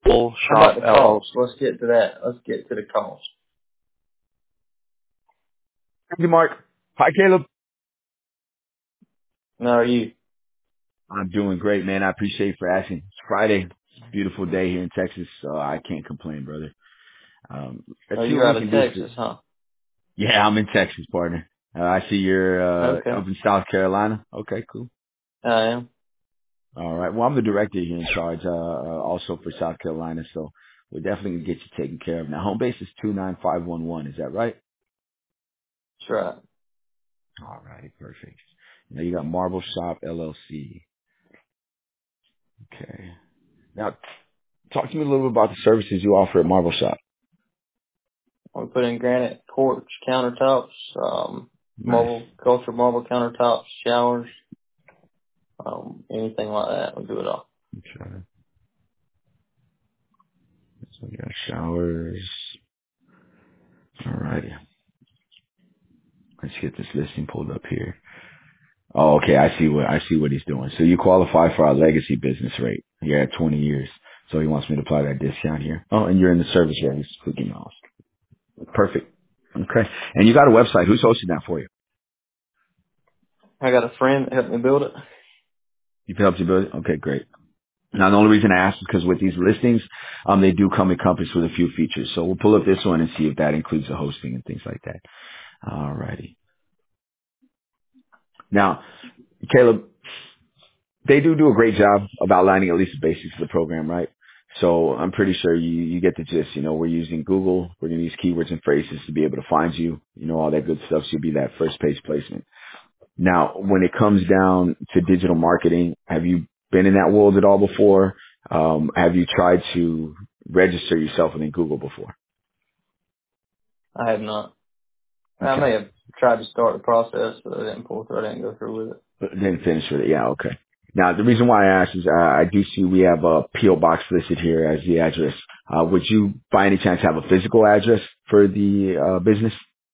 Marble How about Shop the LLC. cost? Let's get to that. Let's get to the cost. Thank you, Mark. Hi, Caleb. How are you? I'm doing great, man. I appreciate you for asking. It's Friday. It's a beautiful day here in Texas, so I can't complain, brother. Let's Oh, see you're what we out of can do for Texas, you. huh? Yeah, I'm in Texas, partner. I see you're Okay. up in South Carolina. Okay, cool. I am. All right. Well, I'm the director here in charge, also for South Carolina, so we're definitely gonna get you taken care of. Now, home base is 29511. Is that right? That's right. All righty, perfect. Now you got Marble Shop LLC. Okay. Now, talk to me a little bit about the services you offer at Marble Shop. We put in granite quartz countertops, Nice. cultured marble countertops, showers, anything like that. We do it all. Okay. So we got showers. All righty. Let's get this listing pulled up here. Oh, okay. I see what he's doing. So you qualify for our legacy business rate. You're at 20 years. So he wants me to apply that discount here. Oh, and you're in the service area. Cookie Mouse. Perfect. Okay. And you got a website. Who's hosting that for you? I got a friend that helped me build it. You can help you build it? Okay, great. Now, the only reason I ask is because with these listings, they do come encompassed with a few features. So we'll pull up this one and see if that includes the hosting and things like that. All righty. Now, Caleb, they do a great job of outlining at least the basics of the program, right? So I'm pretty sure you get the gist. You know, we're using Google. We're going to use keywords and phrases to be able to find you. You know, all that good stuff. So you'll be that first page placement. Now, when it comes down to digital marketing, have you been in that world at all before? Have you tried to register yourself within Google before? I have not. I Okay. may have tried to start the process, but I didn't pull through. I didn't go through with it. Didn't finish with it. Yeah, okay. Now, the reason why I asked is I do see we have a P.O. box listed here as the address. Would you, by any chance, have a physical address for the business?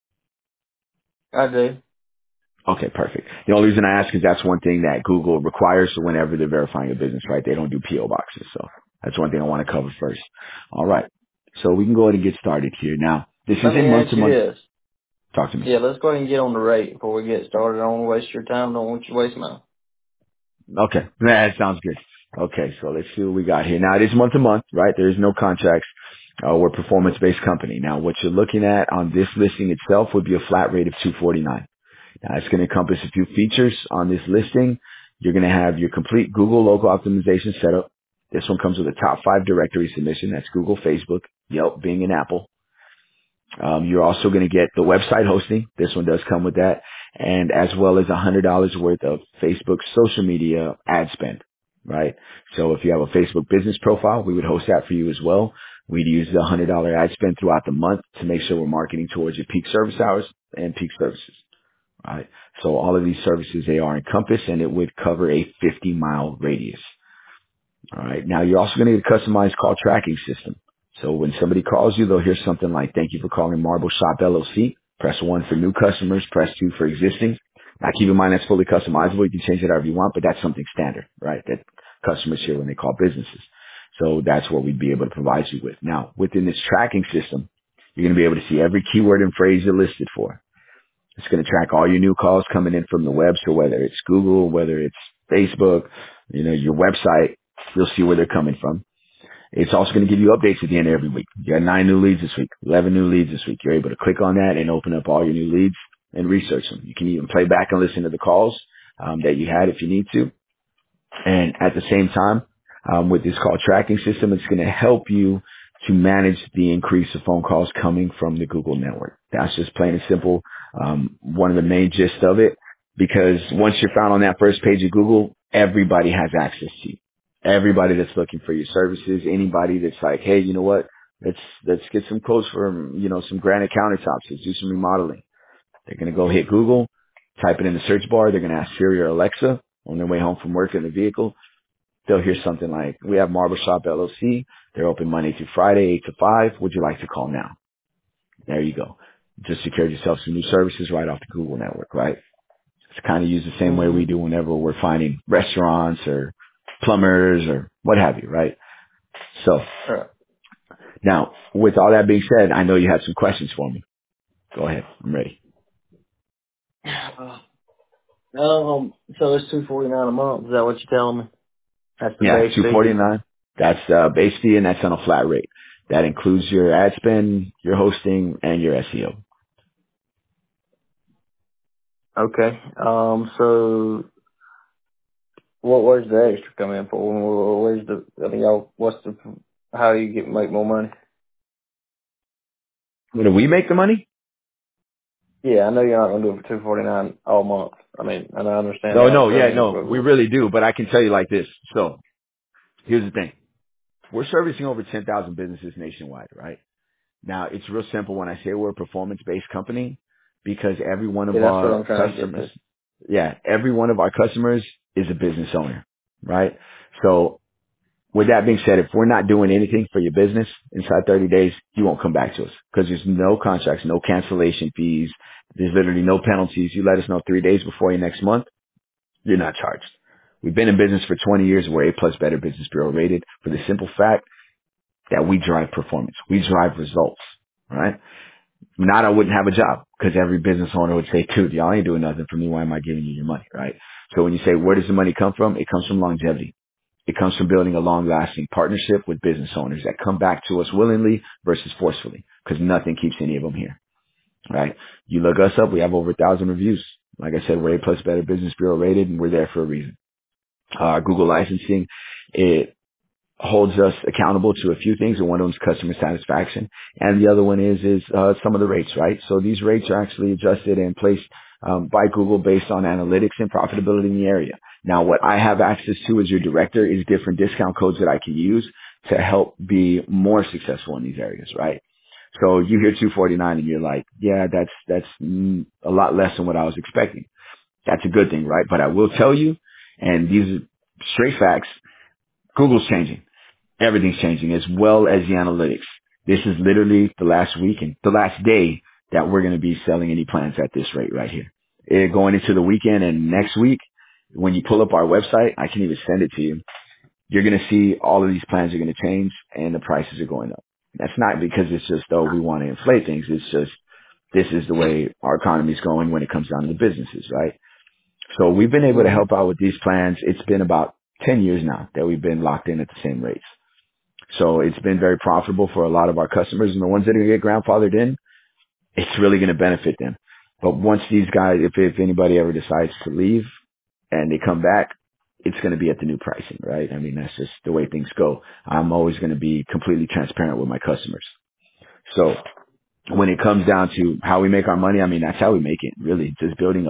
I do. Okay, perfect. The only reason I ask is that's one thing that Google requires. So whenever they're verifying a business, right, they don't do P.O. boxes. So that's one thing I want to cover first. All right. So we can go ahead and get started here. Now, this is Let me in month ask to you month. this. Talk to me. Yeah, let's go ahead and get on the rate before we get started. I don't want to waste your time. Don't want you to waste mine. Okay. That sounds good. Okay. So let's see what we got here. Now it is month to month, right? There is no contracts. We're a performance-based company. Now what you're looking at on this listing itself would be a flat rate of $249. Now it's going to encompass a few features on this listing. You're going to have your complete Google local optimization setup. This one comes with a top 5 directory submission. That's Google, Facebook, Yelp, Bing, and Apple. You're also going to get the website hosting. This one does come with that. And as well as $100 worth of Facebook social media ad spend, right? So if you have a Facebook business profile, we would host that for you as well. We'd use the $100 ad spend throughout the month to make sure we're marketing towards your peak service hours and peak services, right? So all of these services, they are encompassed and it would cover a 50-mile radius. All right. Now you're also going to get a customized call tracking system. So when somebody calls you, they'll hear something like, "Thank you for calling Marble Shop LLC." Press 1 for new customers. Press 2 for existing. Now keep in mind that's fully customizable. You can change it however you want, but that's something standard, right? That customers hear when they call businesses. So that's what we'd be able to provide you with. Now within this tracking system, you're going to be able to see every keyword and phrase you're listed for. It's going to track all your new calls coming in from the web. So whether it's Google, whether it's Facebook, you know, your website, you'll see where they're coming from. It's also going to give you updates at the end of every week. You got 9 new leads this week, 11 new leads this week. You're able to click on that and open up all your new leads and research them. You can even play back and listen to the calls that you had if you need to. And at the same time, with this call tracking system, it's going to help you to manage the increase of phone calls coming from the Google network. That's just plain and simple. One of the main gist of it, because once you're found on that first page of Google, everybody has access to you. Everybody that's looking for your services, anybody that's like, hey, you know what? Let's get some quotes for, you know, some granite countertops. Let's do some remodeling. They're going to go hit Google, type it in the search bar. They're going to ask Siri or Alexa on their way home from work in the vehicle. They'll hear something like, "We have Marble Shop LLC. They're open Monday through Friday, 8 to 5. Would you like to call now?" There you go. Just secured yourself some new services right off the Google network, right? It's kind of used the same way we Mm-hmm. do whenever we're finding restaurants or plumbers or what have you, right? So Right. now, with all that being said, I know you had some questions for me. Go ahead. I'm ready. So it's $249 a month. Is that what you're telling me? That's the Yeah, base fee. 249. That's base fee, and that's on a flat rate. That includes your ad spend, your hosting, and your SEO. Okay. So where's the extra come in for? Where's the? I mean, how do you make more money? Do we make the money? Yeah, I know you're not gonna do it for $249 all month. I mean, and I understand No, that. no, So I yeah, mean, no, we really do. But I can tell you like this. So here's the thing: we're servicing over 10,000 businesses nationwide, right? Now, it's real simple when I say we're a performance-based company because every one yeah, of that's what our I'm trying to get customers, to. every one of our customers is a business owner, right? So with that being said, if we're not doing anything for your business inside 30 days, you won't come back to us because there's no contracts, no cancellation fees. There's literally no penalties. You let us know 3 days before your next month, you're not charged. We've been in business for 20 years. We're A plus Better Business Bureau rated for the simple fact that we drive performance. We drive results, right? Not I wouldn't have a job because every business owner would say, dude, y'all ain't doing nothing for me. Why am I giving you your money, right? So when you say, where does the money come from? It comes from longevity. It comes from building a long-lasting partnership with business owners that come back to us willingly versus forcefully because nothing keeps any of them here, right? You look us up. We have over 1,000 reviews. Like I said, we're A plus Better Business Bureau rated and we're there for a reason. Google licensing, it holds us accountable to a few things, and one of them is customer satisfaction, and the other one is some of the rates, right? So these rates are actually adjusted and placed by Google based on analytics and profitability in the area. Now, what I have access to as your director is different discount codes that I can use to help be more successful in these areas, right? So you hear 249 and you're like, yeah, that's a lot less than what I was expecting. That's a good thing, right? But I will tell you, and these are straight facts, Google's changing. Everything's changing as well as the analytics. This is literally the last week and the last day that we're going to be selling any plans at this rate right here. Going into the weekend and next week, when you pull up our website, I can even send it to you. You're going to see all of these plans are going to change and the prices are going up. That's not because it's just, oh, we want to inflate things. It's just, this is the way our economy is going when it comes down to the businesses, right? So we've been able to Mm-hmm. help out with these plans. It's been about 10 years now that we've been locked in at the same rates. So it's been very profitable for a lot of our customers, and the ones that are going to get grandfathered in, it's really going to benefit them. But once these guys, if anybody ever decides to leave and they come back, it's going to be at the new pricing, right? I mean, that's just the way things go. I'm always going to be completely transparent with my customers. So when it comes down to how we make our money, I mean, that's how we make it, really, just building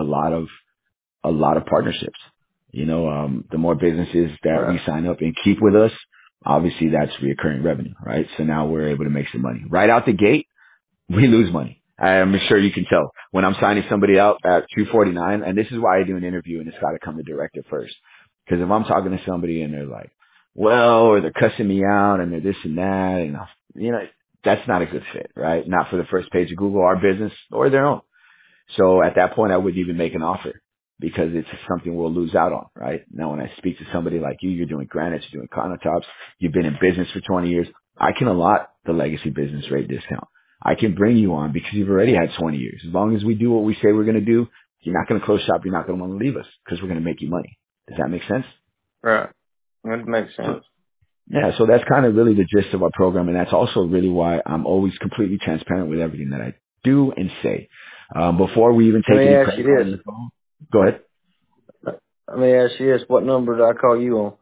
a lot of partnerships. You know, the more businesses that we Right. sign up and keep with us, obviously that's recurring revenue, right? So now we're able to make some money. Right out the gate, we lose money. I'm sure you can tell when I'm signing somebody out at 249, and this is why I do an interview and it's got to come to director first. Because if I'm talking to somebody and they're like, well, or they're cussing me out and they're this and that, and you know, that's not a good fit, right? Not for the first page of Google, our business, or their own. So at that point, I wouldn't even make an offer because it's something we'll lose out on, right? Now, when I speak to somebody like you, you're doing granites, you're doing countertops, you've been in business for 20 years, I can allot the legacy business rate discount. I can bring you on because you've already had 20 years. As long as we do what we say we're going to do, you're not going to close shop. You're not going to want to leave us because we're going to make you money. Does that make sense? Right. That makes So, sense. yeah, so that's kind of really the gist of our program. And that's also really why I'm always completely transparent with everything that I do and say. Before we even Let take me any ask you credit on this. the phone, go ahead. Let me ask you this. What number do I call you on?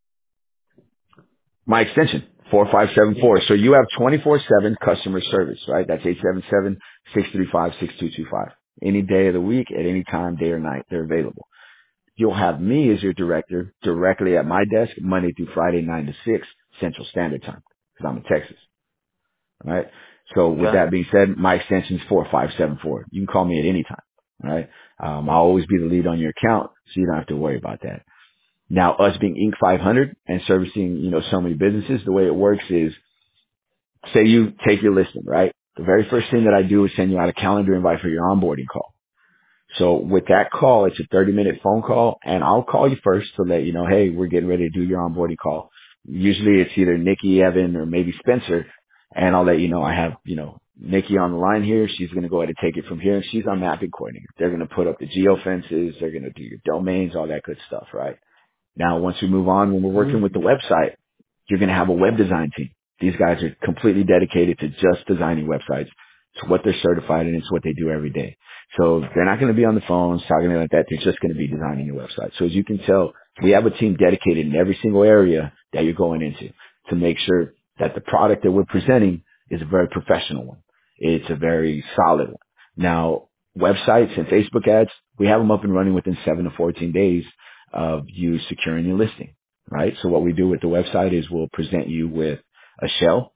My extension, 4574. So you have 24/7 customer service, right? That's 877-635-6225. Any day of the week, at any time, day or night, they're available. You'll have me as your director directly at my desk Monday through Friday, 9 to 6 Central Standard Time because I'm in Texas, right? So with Okay. that being said, my extension is 4574. You can call me at any time, right? I'll always be the lead on your account, so you don't have to worry about that. Now, us being Inc. 500 and servicing, you know, so many businesses, the way it works is, say you take your listing, right? The very first thing that I do is send you out a calendar invite for your onboarding call. So with that call, it's a 30-minute phone call, and I'll call you first to let you know, hey, we're getting ready to do your onboarding call. Usually it's either Nikki, Evan, or maybe Spencer. And I'll let you know I have, Nikki on the line here. She's going to go ahead and take it from here. And she's our mapping coordinator. They're going to put up the geo fences. They're going to do your domains, all that good stuff, right? Now, once we move on, when we're working with the website, you're going to have a web design team. These guys are completely dedicated to just designing websites. It's what they're certified in. It's what they do every day. So they're not going to be on the phones talking like that. They're just going to be designing your website. So as you can tell, we have a team dedicated in every single area that you're going into to make sure that the product that we're presenting is a very professional one. It's a very solid one. Now, websites and Facebook ads, we have them up and running within 7 to 14 days of you securing your listing, right? So what we do with the website is we'll present you with a shell.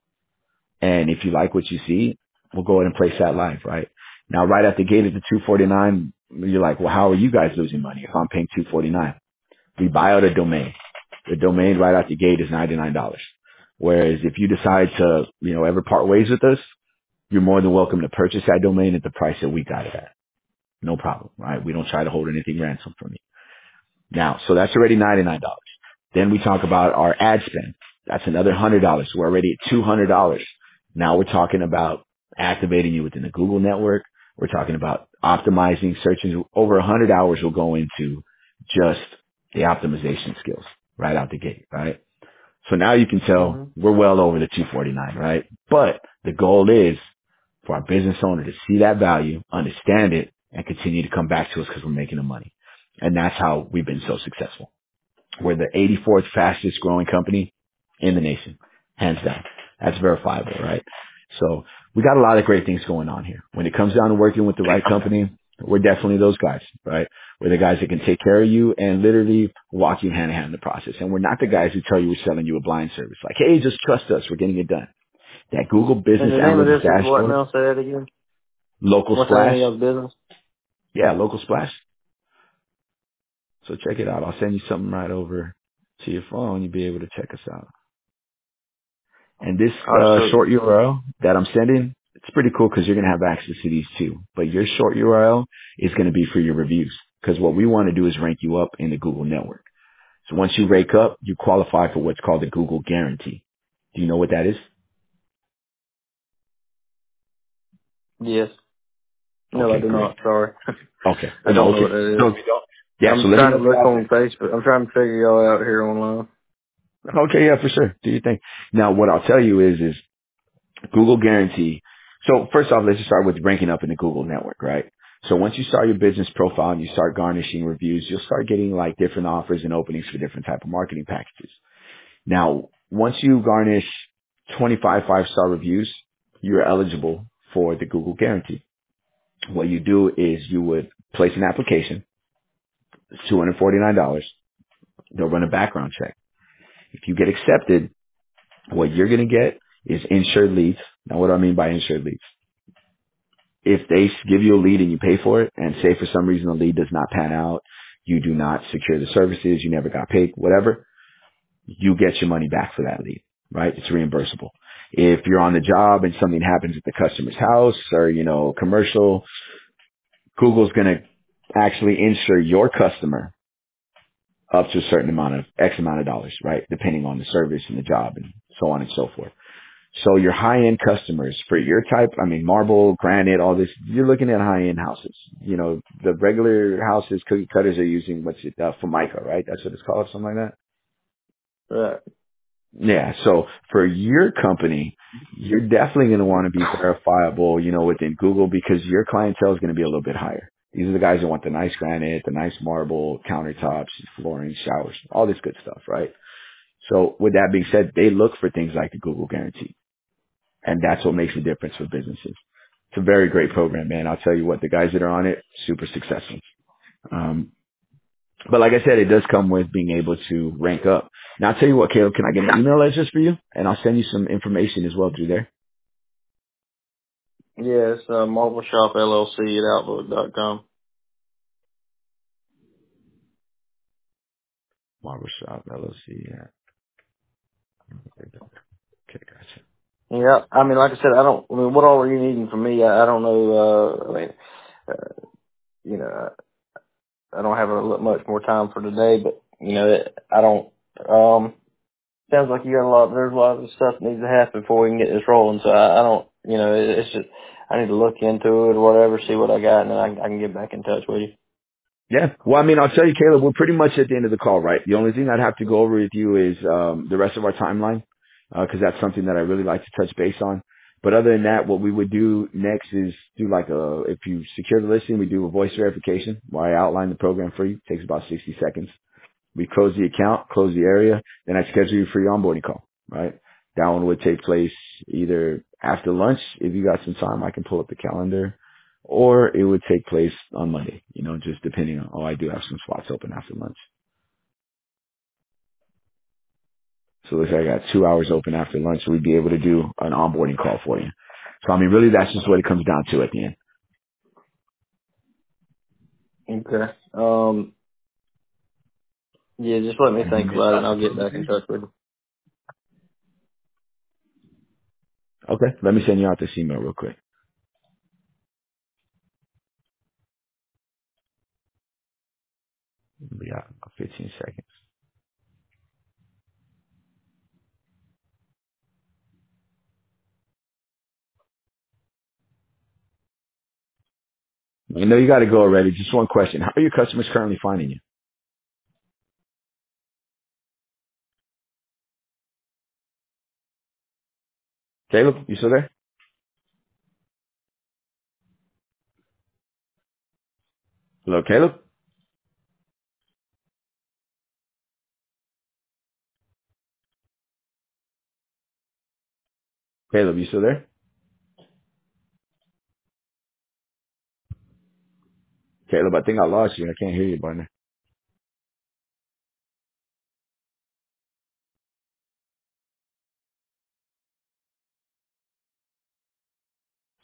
And if you like what you see, we'll go ahead and place that live, right? Now, right at the gate at the 249, you're like, well, how are you guys losing money if I'm paying 249? We buy out a domain. The domain right out the gate is $99. Whereas if you decide to, ever part ways with us, you're more than welcome to purchase that domain at the price that we got it at. No problem, right? We don't try to hold anything ransom from you. Now, so that's already $99. Then we talk about our ad spend. That's another $100. We're already at $200. Now we're talking about activating you within the Google network. We're talking about optimizing searches. Over 100 hours will go into just the optimization skills right out the gate, right? So now you can tell we're well over the 249, right? But the goal is for our business owner to see that value, understand it, and continue to come back to us because we're making the money. And that's how we've been so successful. We're the 84th fastest growing company in the nation, hands down. That's verifiable, right? So we got a lot of great things going on here. When it comes down to working with the right company, we're definitely those guys, right? We're the guys that can take care of you and literally walk you hand in hand in the process. And we're not the guys who tell you we're selling you a blind service. Like, hey, just trust us. We're getting it done. That Google And Business the name of Analytics this is what dashboard, now? Say that again. Local What's the name Splash. of y'all's business? Yeah, Local Splash. So check it out. I'll send you something right over to your phone. You'll be able to check us out. And this All right, so short URL that I'm sending, it's pretty cool because you're going to have access to these too. But your short URL is going to be for your reviews because what we want to do is rank you up in the Google network. So once you rank up, you qualify for what's called the Google Guarantee. Do you know what that is? yes. No, I Okay, do great. not. Sorry, Okay. I No, don't know okay. what that is. No, if you don't. Yeah, so I'm let me trying know to if you look have on Facebook. I'm trying to figure y'all out here online. it. Okay, yeah, for sure. Do your thing. Now, what I'll tell you is Google Guarantee. So first off, let's just start with ranking up in the Google network, right? So once you start your business profile and you start garnishing reviews, you'll start getting like different offers and openings for different type of marketing packages. Now, once you garnish 25 five-star reviews, you're eligible for the Google Guarantee. What you do is you would place an application. It's $249. They'll run a background check. If you get accepted, what you're going to get is insured leads. Now, what do I mean by insured leads? If they give you a lead and you pay for it, and say for some reason the lead does not pan out, you do not secure the services, you never got paid, whatever, you get your money back for that lead, right? It's reimbursable. If you're on the job and something happens at the customer's house or, commercial, Google's going to actually insure your customer up to a certain amount of X amount of dollars, right? Depending on the service and the job and so on and so forth. So your high-end customers for your type, I mean, marble, granite, all this, you're looking at high-end houses. The regular houses, cookie cutters are using, Formica, right? That's what it's called, something like that? Right. Yeah. So for your company, you're definitely going to want to be verifiable, within Google because your clientele is going to be a little bit higher. These are the guys that want the nice granite, the nice marble, countertops, flooring, showers, all this good stuff, right? So with that being said, they look for things like the Google Guarantee. And that's what makes a difference for businesses. It's a very great program, man. I'll tell you what, the guys that are on it, super successful. But like I said, it does come with being able to rank up. Now I'll tell you what, Caleb, can I get an email address for you? And I'll send you some information as well through there. Yeah, it's Marble Shop LLC at Outlook.com. Barbershop LLC. Yeah. Okay, gotcha. Yeah, I mean, like I said, what all are you needing from me? I don't know, uh, you know, I don't have much more time for today, but, I don't, sounds like you got a lot. There's a lot of stuff that needs to happen before we can get this rolling. So I don't, it's just I need to look into it or whatever, see what I got, and then I can get back in touch with you. Yeah. Well, I mean, I'll tell you, Caleb, we're pretty much at the end of the call, right? The only thing I'd have to go over with you is the rest of our timeline, because that's something that I really like to touch base on. But other than that, what we would do next is do like if you secure the listing, we do a voice verification where I outline the program for you. It takes about 60 seconds. We close the account, close the area, then I schedule you for your onboarding call, right? That one would take place either after lunch. If you got some time, I can pull up the calendar, or it would take place on Monday, just depending on, I do have some spots open after lunch. So let's say I got 2 hours open after lunch, so we'd be able to do an onboarding call for you. So I mean, really that's just what it comes down to at the end. Okay. Yeah, just let me Have you think missed about it, and out I'll on get back in anything? touch with you. Okay, let me send you out this email real quick. It'll be out in about 15 seconds. I know you got to go already. Just one question. How are your customers currently finding you? Caleb, you still there? Hello, Caleb? Caleb, you still there? Caleb, I think I lost you. I can't hear you, partner.